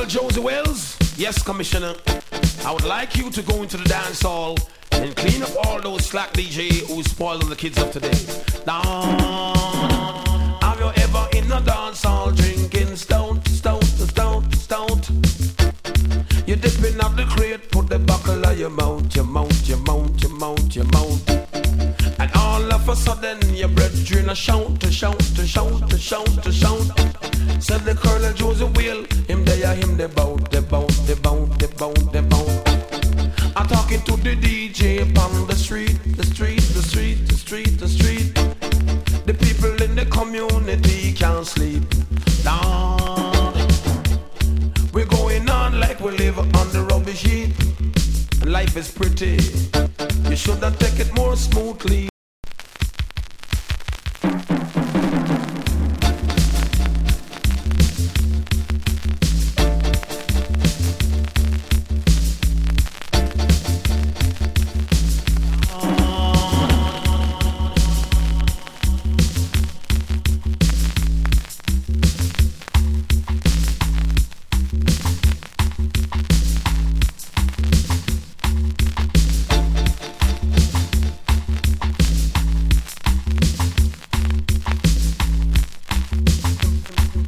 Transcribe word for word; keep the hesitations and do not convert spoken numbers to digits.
Colonel Josie Wells, yes, Commissioner, I would like you to go into the dance hall and clean up all those slack D J who's spoiling the kids of today. Down. Have you ever in a dance hall drinking stout, stout, stout, stout? You dipping out the crate, put the buckle on your mouth, your mouth, your mouth, your mouth, your mouth. And all of a sudden your brethren a shout, to shout, to shout, to shout, to shout. Said the Colonel Josie Whale, him there, him the bout, the bout, the bout, the bout, the bout. I'm talking to the D J on the street, the street, the street, the street, the street. The people in the community can't sleep. Down. We're going on like we live on the rubbish heap. Life is pretty. You should have take it more smoothly.